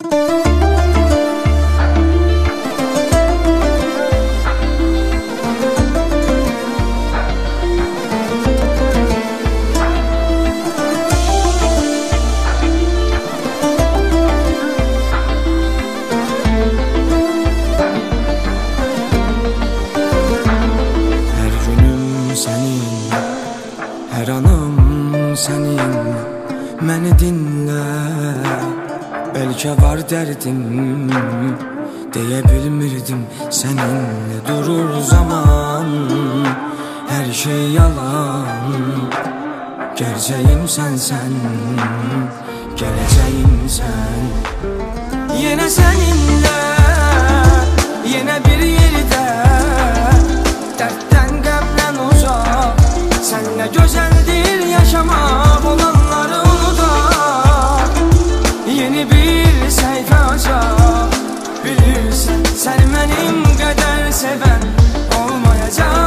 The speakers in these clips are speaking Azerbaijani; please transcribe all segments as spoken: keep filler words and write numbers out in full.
Hər anım sənin, məni dinlə. Bəlkə var dərdim, deyə bilmirdim. Səninlə durur zaman, hər şey yalan. Gerçəyim sənsən, gələcəyim sən. Yenə səninlə, yenə bir yerdə, dərddən qəmdən uzaq. Sənlə gözəldir yaşamaq, olanları unudaq. Yeni bir səhifə açaq. Bilirsən, sən mənim qədər sevən olmayacaq.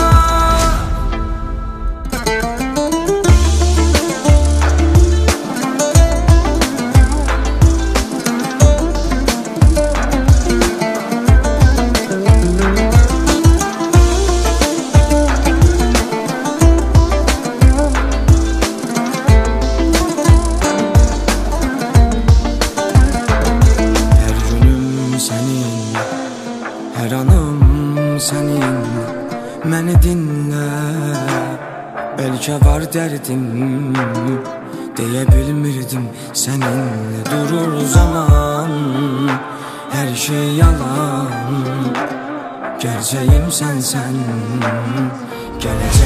Hər anım sənin, məni dinlə. Bəlkə var dərdim, deyə bilmirdim. Səninlə durur zaman, hər şey yalan. Gerçəyim sənsən, gələcəyim